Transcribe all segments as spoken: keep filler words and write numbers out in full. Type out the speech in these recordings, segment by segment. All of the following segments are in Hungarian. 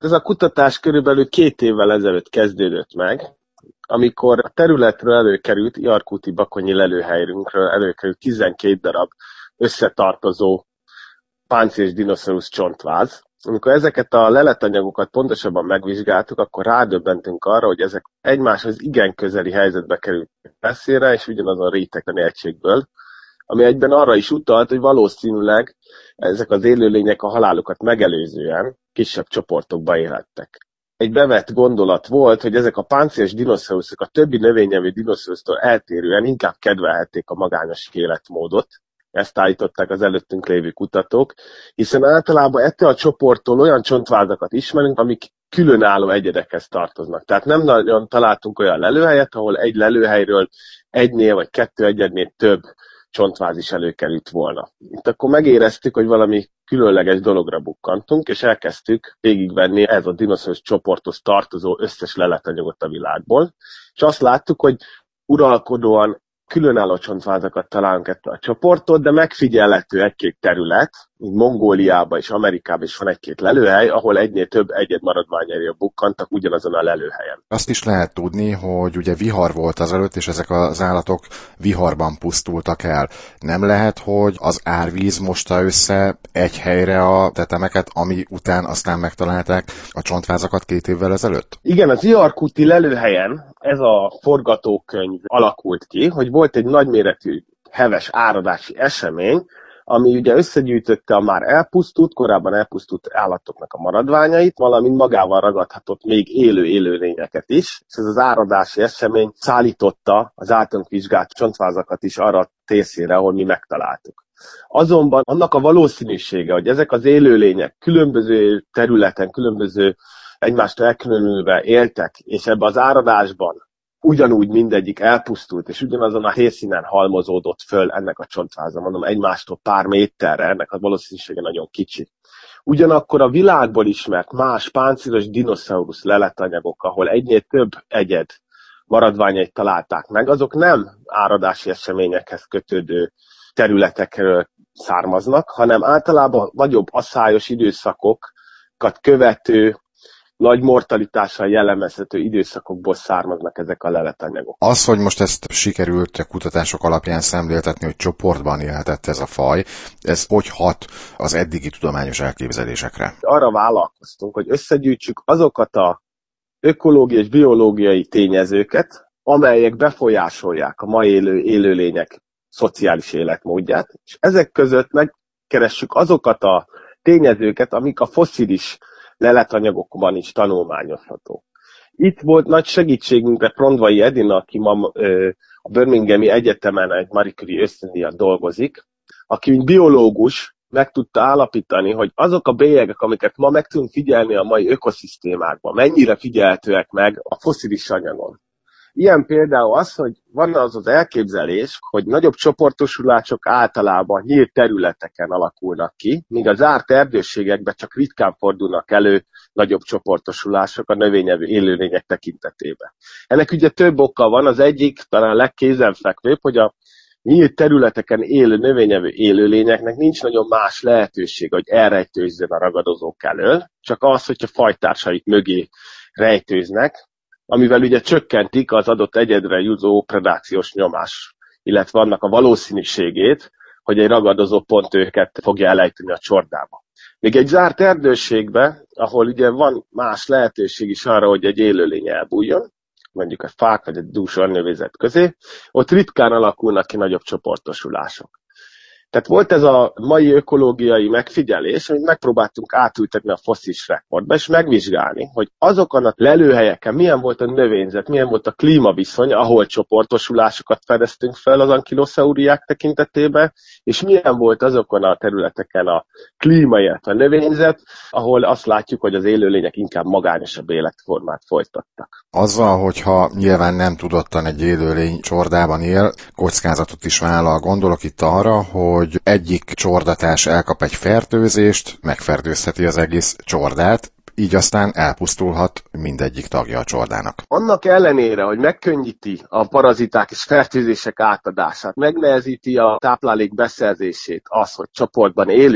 Ez a kutatás körülbelül két évvel ezelőtt kezdődött meg, amikor a területről előkerült, Iarkúti bakonyi lelőhelyünkről előkerült tizenkét darab összetartozó páncélos dinoszaurusz csontváz. Amikor ezeket a leletanyagokat pontosabban megvizsgáltuk, akkor rádöbbentünk arra, hogy ezek egymáshoz igen közeli helyzetbe kerültek messzire, és ugyanazon rétegtani egységből, ami egyben arra is utalt, hogy valószínűleg ezek az élőlények a halálukat megelőzően kisebb csoportokba élhettek. Egy bevett gondolat volt, hogy ezek a páncélos dinoszauruszok a többi növényevő dinoszaurusztól eltérően inkább kedvelhették a magányos életmódot. Ezt állították az előttünk lévő kutatók, hiszen általában ettől a csoporttól olyan csontvázakat ismerünk, amik különálló egyedekhez tartoznak. Tehát nem nagyon találtunk olyan lelőhelyet, ahol egy lelőhelyről egynél vagy kettő egyednél több csontváz is előkerült volna. Itt akkor megéreztük, hogy valami különleges dologra bukkantunk, és elkezdtük végigvenni ez a dinoszaurusz csoporthoz tartozó összes leletanyagot a világból, és azt láttuk, hogy uralkodóan különálló csontvázakat találunk ettől a csoporttól, de megfigyelhető egy-két terület, mint Mongóliában és Amerikában is van egy-két lelőhely, ahol egynél több egyed maradványára bukkantak ugyanazon a lelőhelyen. Azt is lehet tudni, hogy ugye vihar volt azelőtt, és ezek az állatok viharban pusztultak el. Nem lehet, hogy az árvíz mosta össze egy helyre a tetemeket, ami után aztán megtalálták a csontvázakat két évvel ezelőtt? Igen, az Iarkúti lelőhelyen ez a forgatókönyv alakult ki, hogy volt egy nagyméretű heves áradási esemény, ami ugye összegyűjtötte a már elpusztult, korábban elpusztult állatoknak a maradványait, valamint magával ragadhatott még élő élőlényeket is, és ez az áradási esemény szállította az általunk vizsgált csontvázakat is arra a térszínre, ahol mi megtaláltuk. Azonban annak a valószínűsége, hogy ezek az élőlények különböző területen, különböző egymást elkülönülve éltek, és ebbe az áradásban ugyanúgy mindegyik elpusztult, és ugyanazon a helyszínen halmozódott föl ennek a csontváza, mondom, egymástól pár méterre, ennek a valószínűsége nagyon kicsi. Ugyanakkor a világból ismert más páncélos dinoszaurusz leletanyagok, ahol egynél több egyed maradványait találták meg, azok nem áradási eseményekhez kötődő területekről származnak, hanem általában nagyobb aszályos időszakokat követő, nagy mortalitással jellemezhető időszakokból származnak ezek a leletanyagok. Az, hogy most ezt sikerült a kutatások alapján szemléltetni, hogy csoportban élhetett ez a faj, ez hogy hat az eddigi tudományos elképzelésekre? Arra vállalkoztunk, hogy összegyűjtsük azokat a ökológiai és biológiai tényezőket, amelyek befolyásolják a mai élő élőlények szociális életmódját, és ezek között megkeressük azokat a tényezőket, amik a fosszilis leletanyagokban is tanulmányozható. Itt volt nagy segítségünkre Prondvai Edina, aki ma ö, a Birminghami Egyetemen egy Marie Curie ösztöndíjat dolgozik, aki mint biológus meg tudta állapítani, hogy azok a bélyegek, amiket ma meg tudunk figyelni a mai ökoszisztémákban, mennyire figyelhetőek meg a fosszilis anyagon. Ilyen például az, hogy van az az elképzelés, hogy nagyobb csoportosulások általában nyílt területeken alakulnak ki, míg a zárt erdőségekben csak ritkán fordulnak elő nagyobb csoportosulások a növényevő élőlények tekintetében. Ennek ugye több oka van, az egyik talán legkézenfekvőbb, hogy a nyílt területeken élő növényevő élőlényeknek nincs nagyon más lehetőség, hogy elrejtőzzön a ragadozók elől, csak az, hogyha fajtársaik mögé rejtőznek, amivel ugye csökkentik az adott egyedre jutó predációs nyomás, illetve annak a valószínűségét, hogy egy ragadozó pont őket fogja elejteni a csordába. Még egy zárt erdőségben, ahol ugye van más lehetőség is arra, hogy egy élőlény elbújjon, mondjuk a fák vagy egy dús növényzet közé, ott ritkán alakulnak ki nagyobb csoportosulások. Tehát volt ez a mai ökológiai megfigyelés, amit megpróbáltunk átültetni a fosszilis rekordba, és megvizsgálni, hogy azokon a lelőhelyeken milyen volt a növényzet, milyen volt a klímaviszony, ahol csoportosulásokat fedeztünk fel az ankilosauriák tekintetében, és milyen volt azokon a területeken a klíma, illetve a növényzet, ahol azt látjuk, hogy az élőlények inkább magányosabb életformát folytattak. Azzal, hogyha nyilván nem tudottan egy élőlény csordában él, kockázatot is vállal. Gondolok itt arra, hogy egyik csordatás elkap egy fertőzést, megfertőzheti az egész csordát, így aztán elpusztulhat mindegyik tagja a csordának. Annak ellenére, hogy megkönnyíti a paraziták és fertőzések átadását, megnehezíti a táplálék beszerzését az, hogy csoportban élünk,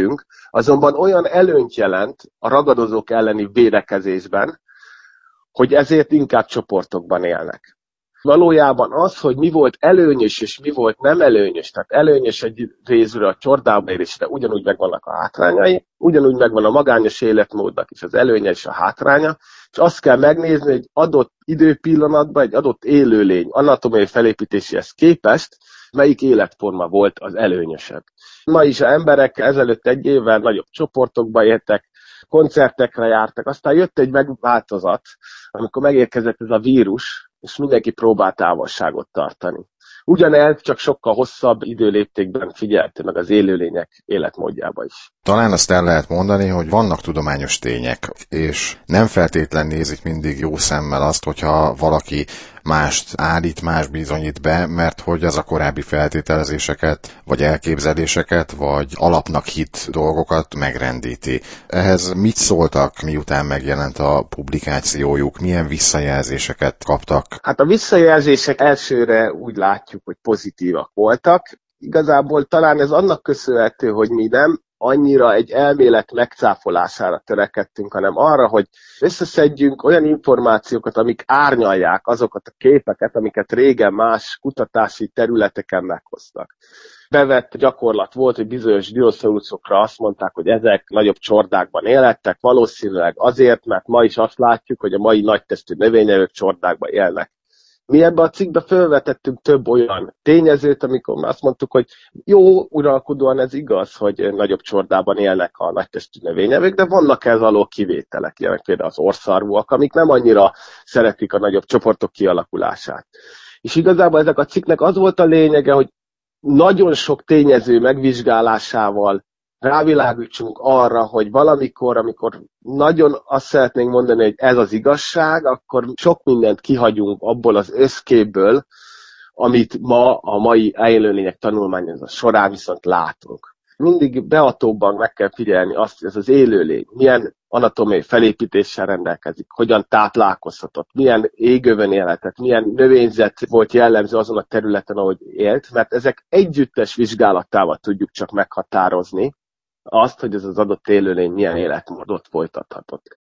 azonban olyan előnyt jelent a ragadozók elleni védekezésben, hogy ezért inkább csoportokban élnek. Valójában az, hogy mi volt előnyös és mi volt nem előnyös, tehát előnyös egy részről a csordába érésre ugyanúgy megvannak a hátrányai, ugyanúgy megvan a magányos életmódnak is az előnye és a hátránya, és azt kell megnézni, hogy adott időpillanatban egy adott élőlény anatómiai felépítéséhez képest melyik életforma volt az előnyösebb. Ma is az emberek ezelőtt egy évvel nagyobb csoportokba éltek, koncertekre jártak, aztán jött egy megváltozat, amikor megérkezett ez a vírus, és mindenki próbált távolságot tartani. Ugyanez csak sokkal hosszabb időléptékben figyelte meg az élőlények életmódjába is. Talán azt el lehet mondani, hogy vannak tudományos tények, és nem feltétlen nézik mindig jó szemmel azt, hogyha valaki mást állít, más bizonyít be, mert hogy az a korábbi feltételezéseket, vagy elképzeléseket, vagy alapnak hit dolgokat megrendíti. Ehhez mit szóltak, miután megjelent a publikációjuk, milyen visszajelzéseket kaptak? Hát a visszajelzések elsőre úgy látjuk, hogy pozitívak voltak. Igazából talán ez annak köszönhető, hogy mi nem annyira egy elmélet megcáfolására törekedtünk, hanem arra, hogy összeszedjünk olyan információkat, amik árnyalják azokat a képeket, amiket régen más kutatási területeken meghoztak. Bevett gyakorlat volt, hogy bizonyos dinoszauruszokra azt mondták, hogy ezek nagyobb csordákban élettek, valószínűleg azért, mert ma is azt látjuk, hogy a mai nagytestű növényevők csordákban élnek. Mi ebben a cikkben felvetettünk több olyan tényezőt, amikor azt mondtuk, hogy jó, uralkodóan ez igaz, hogy nagyobb csordában élnek a nagytestű növényevők, de vannak ez alól kivételek, ilyenek például az orrszarvúak, amik nem annyira szeretik a nagyobb csoportok kialakulását. És igazából ezek a cikknek az volt a lényege, hogy nagyon sok tényező megvizsgálásával rávilágítsunk arra, hogy valamikor, amikor nagyon azt szeretnénk mondani, hogy ez az igazság, akkor sok mindent kihagyunk abból az összképből, amit ma a mai élőlények tanulmányozása során viszont látunk. Mindig beatóbban meg kell figyelni azt, hogy ez az élőlény milyen anatómiai felépítéssel rendelkezik, hogyan táplálkozhatott, milyen égövön élhetett, milyen növényzet volt jellemző azon a területen, ahogy élt, mert ezek együttes vizsgálatával tudjuk csak meghatározni azt, hogy ez az adott élőlény milyen életmódot folytathatott.